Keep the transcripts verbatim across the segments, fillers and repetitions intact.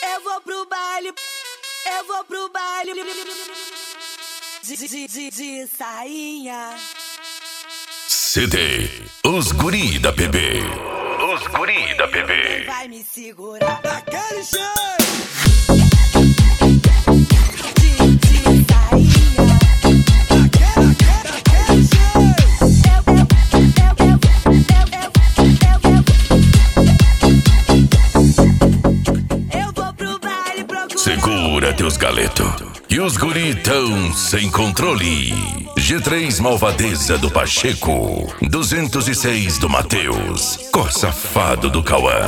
Eu vou pro baile, eu vou pro baile de, de, de, de sainha. C D Os Guri da P B. Os Guri da P B. Vai me segurar daquele jeito. Segura teus galetos, que os guri tão sem controle. G três Malvadeza do Pacheco, duzentos e seis do Matheus, Cor Safado do Cauã.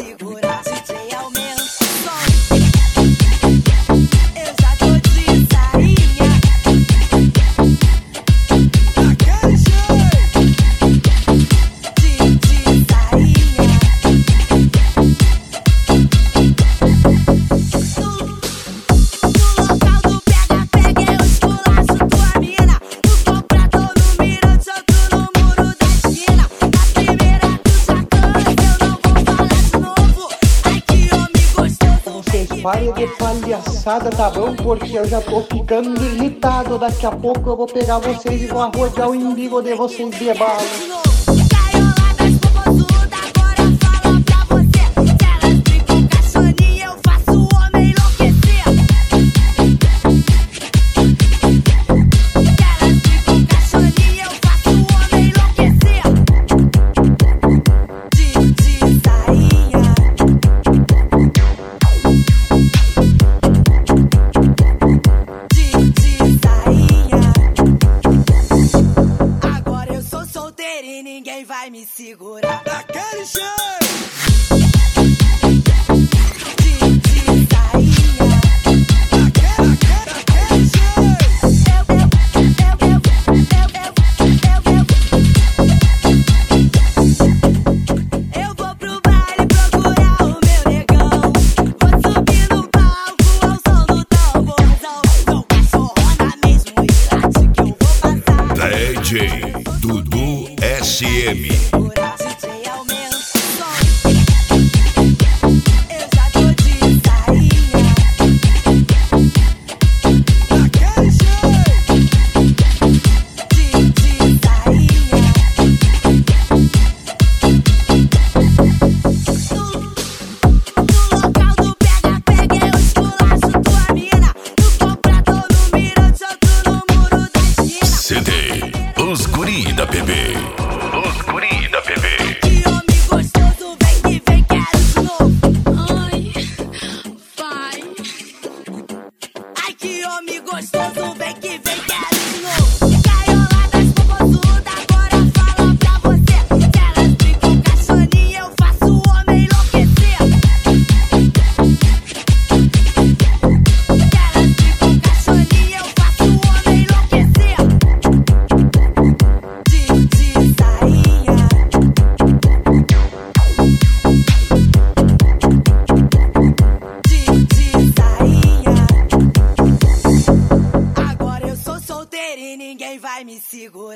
Pare de palhaçada, tá bom? Porque eu já tô ficando irritado. Daqui a pouco eu vou pegar vocês e vou arrojar o umbigo de vocês de bala. Ninguém vai me segurar daquele jeito. Dudu S M. C D Os Guri da P B. Os Guri da P B. Que homem gostoso, vem que vem, quero de novo. Ai, vai. Ai, que homem gostoso, vem que vem, quero de novo. Caioladas popozuda, agora fala pra você. Se elas brincam caixoninha, eu faço o homem enlouquecer. Se elas brincam caixoninha, eu faço o homem enlouquecer. Agora eu sou solteira e ninguém vai me segurar.